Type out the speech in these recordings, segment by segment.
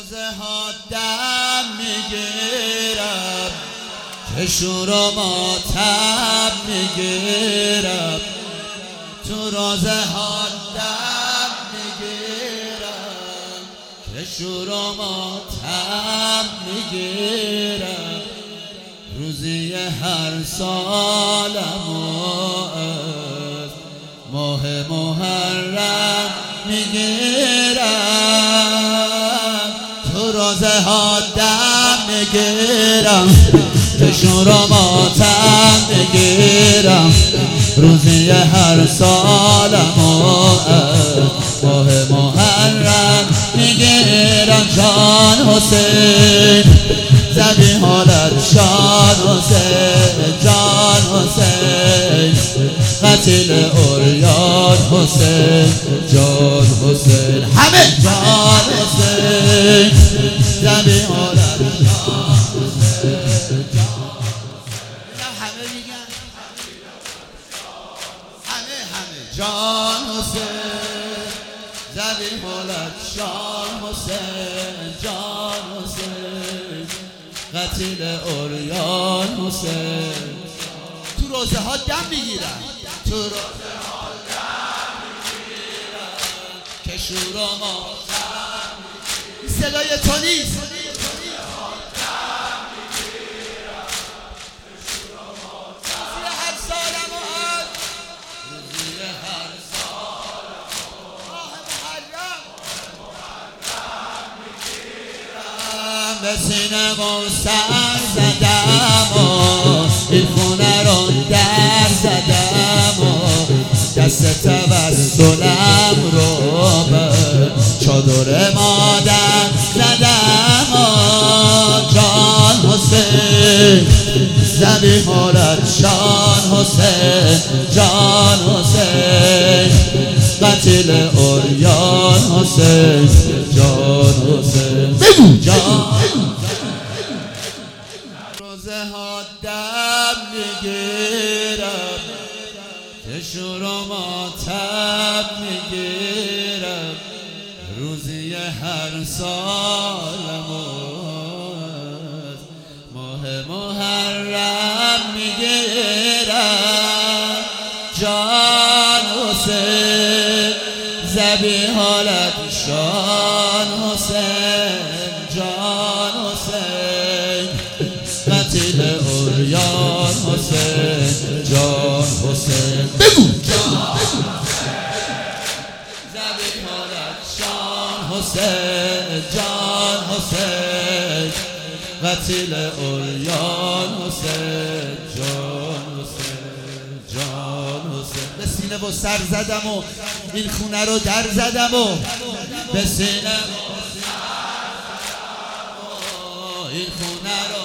روزه ها دم میگیرم که شور و ماتم میگیرم، تو روزه ها دم میگیرم که شور و ماتم میگیرم، روزی هر سالم از ماه محرم میگیرم، تو روزه ها دم میگیرم که شور و ماتم میگیرم، روزی هر سالم از ماه محرم میگیرم. جان حسین ذبیح شان حسین، جان حسین قتیل عریان حسین، جان حسین همه جان حسین ذبیح شان حسین، همه میگن همه جان حسین ذبیح شان حسین، جان حسین قتیل عریان حسین. تو روزه ها دم میگیرن، تو روزه ها دم میگیرن که شور و ماتم میگیرن، صدای تو نیست. به سینه و سر زدم و این خونه رو در زدم و دست توسلم رو به چادر مادر زدم و جان حسین ذبیح شان حسین، جان حسین قتیل عریان حسین، جان حسین بگو جان. روزه ها دم میگیرم که شور و ماتم میگیرم، روزی هر سالم از ماه محرم میگیرم، جان حسین ذبیح شان حسین، جان حسین قتیل عریان حسین، جان حسین بگو جان ذبیح شان حسین، جان حسین قتیل عریان حسین، جان حسین، جان حسین. به سینه و سر زدم و این خونه رو در زدم و به سینه و سر زدم و این خونه رو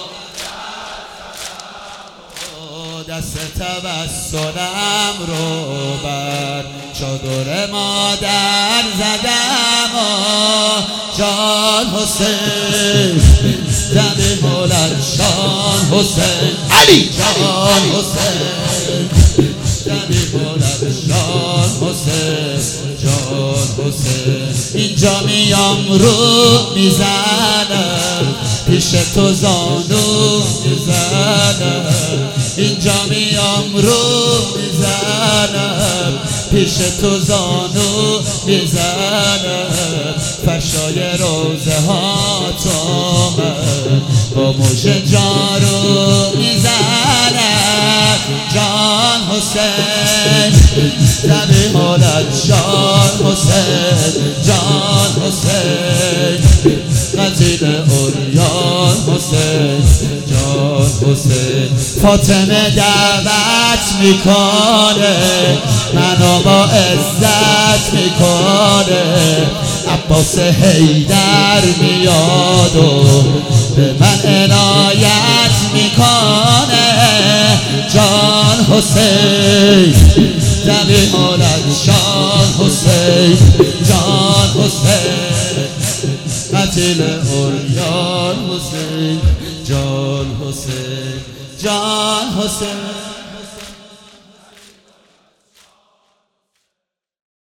دست توسلم رو بر چادر مادر زدم و جان حسین ذبیح شان حسین علی، جان حسین ذبیح شان حسین، جان حسین. اینجا میام رو میزنم پیش تو زانو میزنم، اینجا میام رو میزنم پیش تو زانو میزنم، فرشای روزه ها تو من با موج جارو میزنم، جان حسین ذبیح شان حسین، جان حسین قتیل عریان حسین، جان حسین. فاطمه دعوت میکنه منو با عزت میکنه، عباس حیدر میاد و به من عنایت میکنه، جان حسین ذبیح شان حسین، جان حسین قتیل عریان حسین، جان حسین، جان حسین.